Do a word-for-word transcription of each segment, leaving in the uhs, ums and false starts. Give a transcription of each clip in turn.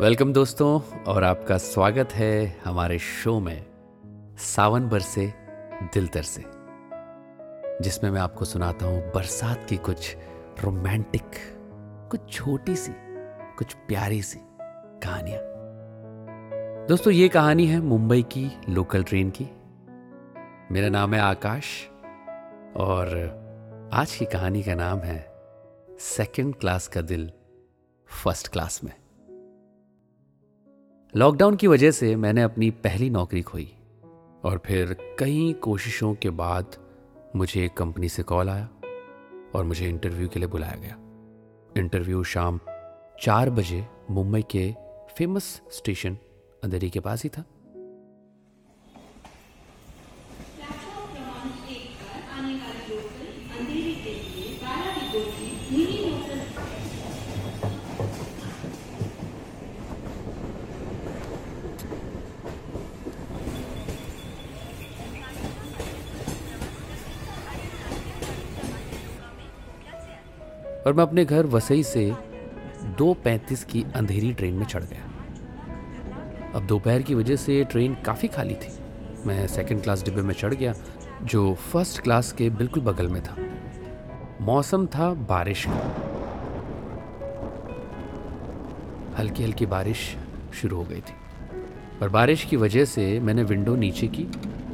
Welcome दोस्तों, और आपका स्वागत है हमारे शो में सावन बरसे दिल तरसे, जिसमें मैं आपको सुनाता हूँ बरसात की कुछ रोमांटिक, कुछ छोटी सी, कुछ प्यारी सी कहानियां। दोस्तों, ये कहानी है मुंबई की लोकल ट्रेन की। मेरा नाम है आकाश और आज की कहानी का नाम है सेकंड क्लास का दिल फर्स्ट क्लास में। लॉकडाउन की वजह से मैंने अपनी पहली नौकरी खोई और फिर कई कोशिशों के बाद मुझे एक कंपनी से कॉल आया और मुझे इंटरव्यू के लिए बुलाया गया। इंटरव्यू शाम चार बजे मुंबई के फेमस स्टेशन अंधेरी के पास ही था। और मैं अपने घर वसई से दो पैंतीस की अंधेरी ट्रेन में चढ़ गया। अब दोपहर की वजह से ट्रेन काफ़ी खाली थी। मैं सेकंड क्लास डिब्बे में चढ़ गया, जो फर्स्ट क्लास के बिल्कुल बगल में था। मौसम था बारिश का। हल्की हल्की बारिश शुरू हो गई थी और बारिश की वजह से मैंने विंडो नीचे की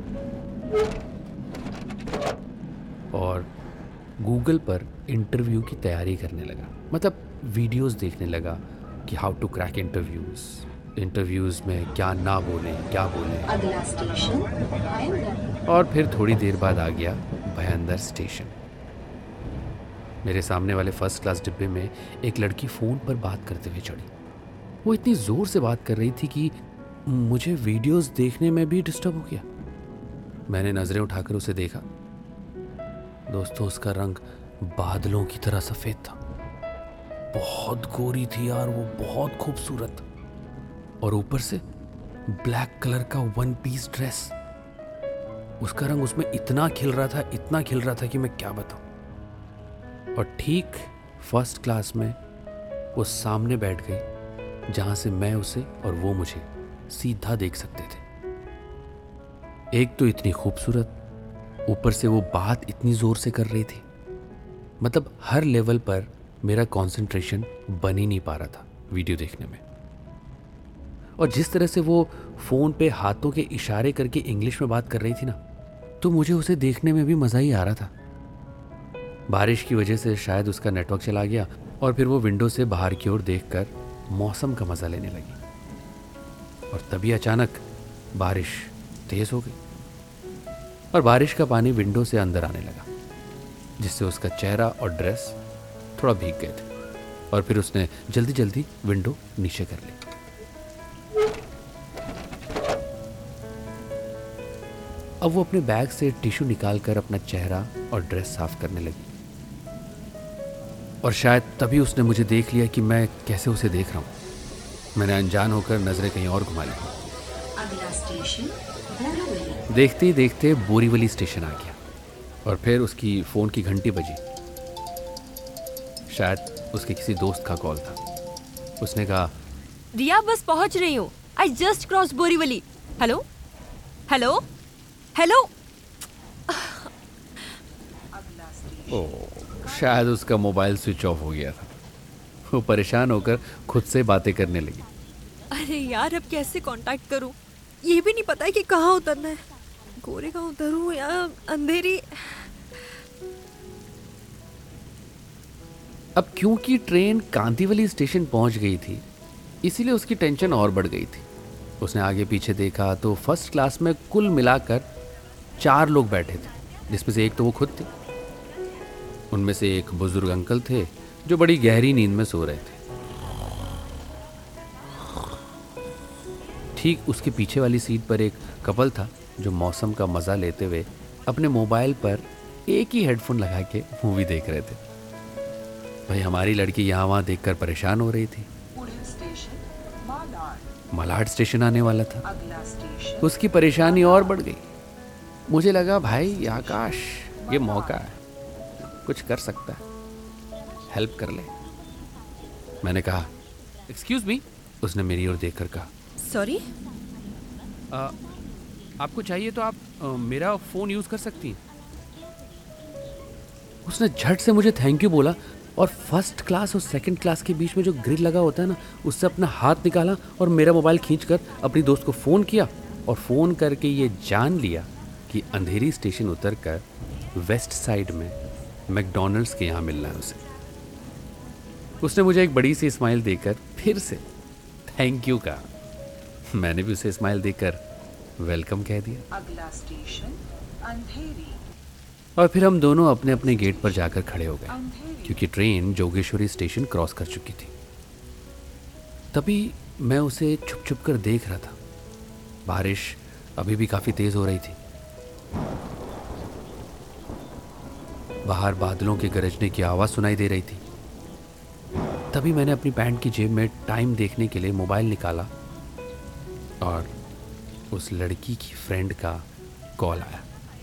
और गूगल पर इंटरव्यू की तैयारी करने लगा। मतलब वीडियोस देखने लगा कि how to crack interviews, interviews में क्या ना बोले, क्या बोले। अगला स्टेशन भयंदर। और फिर थोड़ी देर बाद आ गया भयंदर स्टेशन। मेरे सामने वाले फर्स्ट क्लास डिब्बे में एक लड़की फ़ोन पर बात करते हुए चढ़ी। वो इतनी ज़ोर से बात कर रही थी कि मुझे वीडियोस देखने में भी डिस्टर्ब हो गया। मैंने नज़रें उठाकर उसे देखा। दोस्तों, उसका रंग बादलों की तरह सफ़ेद था। बहुत गोरी थी यार, वो बहुत खूबसूरत। और ऊपर से ब्लैक कलर का वन पीस ड्रेस। उसका रंग उसमें इतना खिल रहा था, इतना खिल रहा था कि मैं क्या बताऊं। और ठीक फर्स्ट क्लास में वो सामने बैठ गई, जहां से मैं उसे और वो मुझे सीधा देख सकते थे। एक तो इतनी खूबसूरत, ऊपर से वो बात इतनी जोर से कर रही थी। मतलब हर लेवल पर मेरा कंसंट्रेशन बन ही नहीं पा रहा था वीडियो देखने में। और जिस तरह से वो फोन पे हाथों के इशारे करके इंग्लिश में बात कर रही थी ना, तो मुझे उसे देखने में भी मजा ही आ रहा था। बारिश की वजह से शायद उसका नेटवर्क चला गया और फिर वो विंडो से बाहर की ओर देखकर मौसम का मजा लेने लगी। और तभी अचानक बारिश तेज हो गई और बारिश का पानी विंडो से अंदर आने लगा, जिससे उसका चेहरा और ड्रेस थोड़ा भीग गए थे। और फिर उसने जल्दी जल्दी विंडो नीचे कर ली। अब वो अपने बैग से टिश्यू निकालकर अपना चेहरा और ड्रेस साफ करने लगी। और शायद तभी उसने मुझे देख लिया कि मैं कैसे उसे देख रहा हूँ। मैंने अनजान होकर नजरें कहीं और घुमा ली। अगला स्टेशन बोरीवली। देखते ही देखते बोरीवली स्टेशन आ गया और फिर उसकी फ़ोन की घंटी बजी। शायद उसके किसी दोस्त का कॉल था। उसने कहा, रिया, बस पहुंच रही हूँ। I just cross Borivali. Hello hello hello. Oh, शायद उसका मोबाइल स्विच ऑफ हो गया था। वो परेशान होकर खुद से बातें करने लगी। अरे यार, अब कैसे कांटेक्ट करूँ? ये भी नहीं पता है कि कहाँ उतरना है। गोरे कहाँ उतरूँ या अंधेरी? अब क्योंकि ट्रेन कांदीवली स्टेशन पहुंच गई थी, इसीलिए उसकी टेंशन और बढ़ गई थी। उसने आगे पीछे देखा तो फर्स्ट क्लास में कुल मिलाकर चार लोग बैठे थे, जिसमें से एक तो वो खुद थी। उनमें से एक बुजुर्ग अंकल थे जो बड़ी गहरी नींद में सो रहे थे। ठीक उसके पीछे वाली सीट पर एक कपल था जो मौसम का मजा लेते हुए अपने मोबाइल पर एक ही हेडफोन लगा के मूवी देख रहे थे। भाई, हमारी लड़की यहाँ वहाँ देखकर परेशान हो रही थी। मलाड स्टेशन आने वाला था। उसकी परेशानी और बढ़ गई। मुझे लगा, भाई आकाश, ये मौका है, कुछ कर सकता है, हेल्प कर ले। मैंने कहा, एक्सक्यूज मी, उसने मेरी ओर देखकर कहा। सॉरी। आ, आपको चाहिए तो आप आ, मेरा फ़ोन यूज़ कर सकती हैं। उसने झट से मुझे थैंक यू बोला और फर्स्ट क्लास और सेकंड क्लास के बीच में जो ग्रिल लगा होता है ना, उससे अपना हाथ निकाला और मेरा मोबाइल खींचकर अपनी दोस्त को फ़ोन किया और फ़ोन करके ये जान लिया कि अंधेरी स्टेशन उतरकर वेस्ट साइड में मैकडॉनल्ड्स के यहाँ मिलना है उसे। उसने मुझे एक बड़ी सी स्माइल देकर फिर से थैंक यू कहा। मैंने भी उसे स्माइल देकर वेलकम कह दिया। अगला स्टेशन अंधेरी। और फिर हम दोनों अपने अपने गेट पर जाकर खड़े हो गए क्योंकि ट्रेन जोगेश्वरी स्टेशन क्रॉस कर चुकी थी। तभी मैं उसे छुप छुप कर देख रहा था। बारिश अभी भी काफ़ी तेज़ हो रही थी। बाहर बादलों के गरजने की आवाज़ सुनाई दे रही थी। तभी मैंने अपनी पैंट की जेब में टाइम देखने के लिए मोबाइल निकाला और उस लड़की की फ्रेंड का कॉल आया।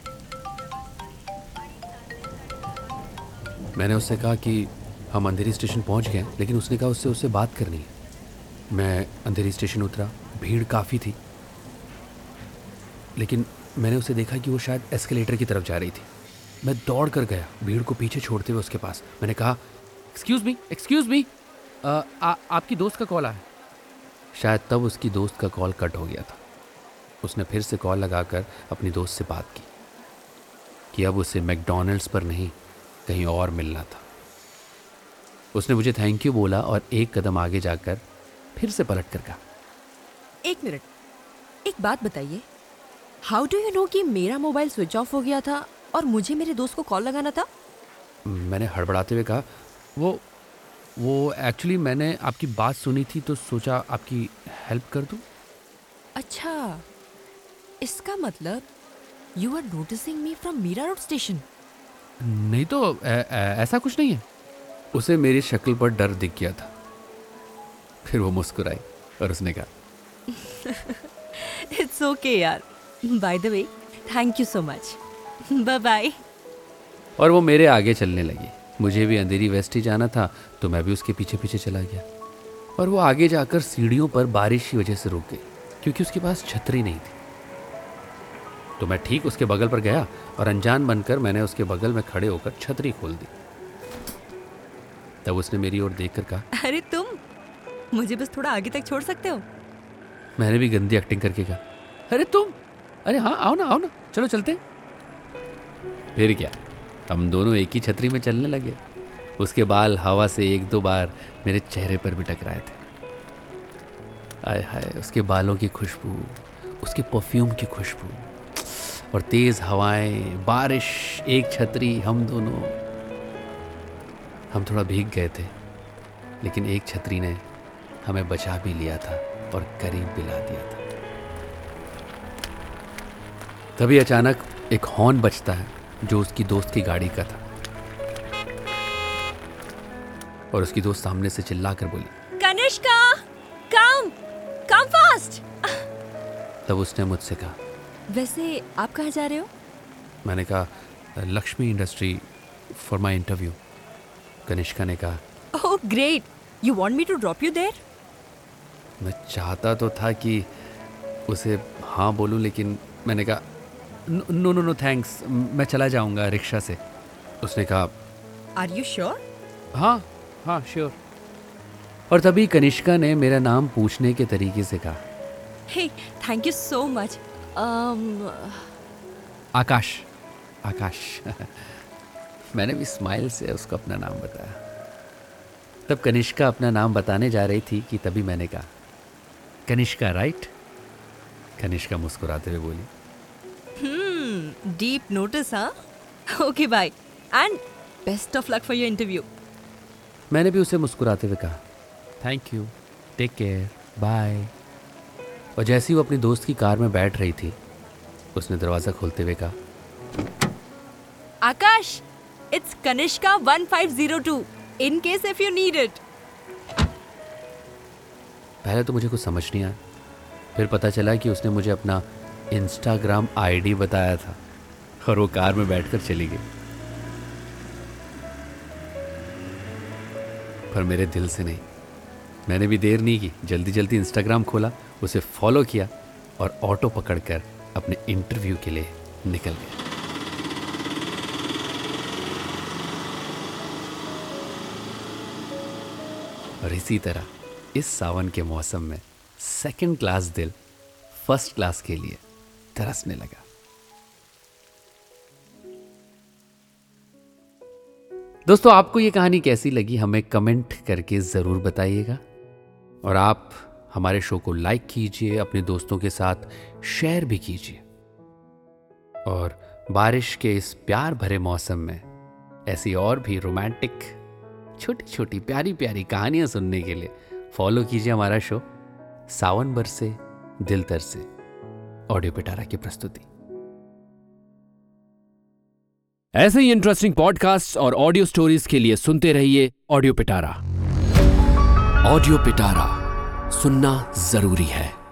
मैंने उससे कहा कि हम अंधेरी स्टेशन पहुंच गए, लेकिन उसने कहा उससे उससे बात करनी है। मैं अंधेरी स्टेशन उतरा, भीड़ काफ़ी थी, लेकिन मैंने उसे देखा कि वो शायद एस्केलेटर की तरफ जा रही थी। मैं दौड़ कर गया भीड़ को पीछे छोड़ते हुए उसके पास। मैंने कहा, एक्सक्यूज़ मी एक्सक्यूज़ मी आपकी दोस्त का कॉल आया। शायद तब उसकी दोस्त का कॉल कट हो गया था। उसने फिर से कॉल लगाकर अपनी दोस्त से बात की कि अब उसे मैकडॉनल्ड्स पर नहीं कहीं और मिलना था। उसने मुझे थैंक यू बोला और एक कदम आगे जाकर फिर से पलट कर कहा, एक मिनट, एक बात बताइए, हाउ डू यू नो कि मेरा मोबाइल स्विच ऑफ हो गया था और मुझे मेरे दोस्त को कॉल लगाना था? मैंने हड़बड़ाते हुए कहा, वो वो एक्चुअली मैंने आपकी बात सुनी थी तो सोचा आपकी हेल्प कर दूं। अच्छा, इसका मतलब you are noticing me from Mira road station. नहीं तो ऐ, ऐ, ऐसा कुछ नहीं है। उसे मेरी शक्ल पर डर दिख गया था। फिर वो मुस्कुराई और उसने कहा, इट्स ओके यार, by the way thank you so much, bye bye. और वो मेरे आगे चलने लगी। मुझे भी अंधेरी वेस्ट ही जाना था तो मैं भी उसके पीछे पीछे चला गया। और वो आगे जाकर सीढ़ियों पर बारिश की वजह से रुक गई क्योंकि उसके पास छतरी नहीं थी। तो मैं ठीक उसके बगल पर गया और अनजान बनकर मैंने उसके बगल में खड़े होकर छतरी खोल दी। तब उसने मेरी ओर देखकर कहा, अरे तुम मुझे बस थोड़ा आगे तक छोड़ सकते हो? मैंने भी गंदी एक्टिंग करके कहा, अरे तुम, अरे हाँ आओ ना आओ ना, चलो चलते हैं। फिर क्या, हम दोनों एक ही छतरी में चलने लगे। उसके बाल हवा से एक दो बार मेरे चेहरे पर भी टकराए थे। आय हाय, उसके बालों की खुशबू, उसके परफ्यूम की खुशबू और तेज़ हवाएं, बारिश, एक छतरी, हम दोनों। हम थोड़ा भीग गए थे, लेकिन एक छतरी ने हमें बचा भी लिया था और करीब भी ला दिया था। तभी अचानक एक हॉर्न बजता है जो उसकी दोस्त की गाड़ी का था और उसकी दोस्त सामने से चिल्लाकर बोली, कनिष्का, कम कम फास्ट। तब उसने मुझसे कहा, वैसे आप कहाँ जा रहे हो? मैंने कहा, Lakshmi industry for my interview. Kanishka ने कहा, oh great, you want me to drop you there? मैं चाहता तो था कि उसे हाँ बोलूं, लेकिन मैंने कहा, नो नो नो थैंक्स, मैं चला जाऊंगा रिक्शा से। उसने कहा, आर यू श्योर? हाँ हाँ श्योर। और तभी कनिष्का ने मेरा नाम पूछने के तरीके से कहा, hey thank you so much. Akash. Akash. मैंने भी स्माइल से उसको अपना नाम बताया। तब कनिष्का अपना नाम बताने जा रही थी कि तभी मैंने कहा, कनिष्का राइट? कनिष्का मुस्कुराते हुए बोली, हम्म डीप नोटिस, हाँ? Okay bye and best of luck for your interview. मैंने भी उसे मुस्कुराते हुए कहा, thank you, take care, bye. और जैसे ही वो अपनी दोस्त की कार में बैठ रही थी, उसने दरवाज़ा खोलते हुए कहा, Akash, it's Kanishka one five zero two in case if you need it. पहले तो मुझे कुछ समझ नहीं आया, फिर पता चला कि उसने मुझे अपना इंस्टाग्राम आईडी बताया था और वो कार में बैठकर चली गई। पर मेरे दिल से नहीं, मैंने भी देर नहीं की, जल्दी जल्दी इंस्टाग्राम खोला, उसे फॉलो किया और ऑटो पकड़कर अपने इंटरव्यू के लिए निकल गया। और इसी तरह इस सावन के मौसम में सेकंड क्लास दिल फर्स्ट क्लास के लिए तरसने लगा। दोस्तों, आपको ये कहानी कैसी लगी हमें कमेंट करके ज़रूर बताइएगा। और आप हमारे शो को लाइक कीजिए, अपने दोस्तों के साथ शेयर भी कीजिए। और बारिश के इस प्यार भरे मौसम में ऐसी और भी रोमांटिक छोटी छोटी प्यारी प्यारी कहानियां सुनने के लिए फॉलो कीजिए हमारा शो सावन बरसे दिल तरसे, ऑडियो पिटारा की प्रस्तुति। ऐसे ही इंटरेस्टिंग पॉडकास्ट और ऑडियो स्टोरीज के लिए सुनते रहिए ऑडियो पिटारा। ऑडियो पिटारा सुनना जरूरी है।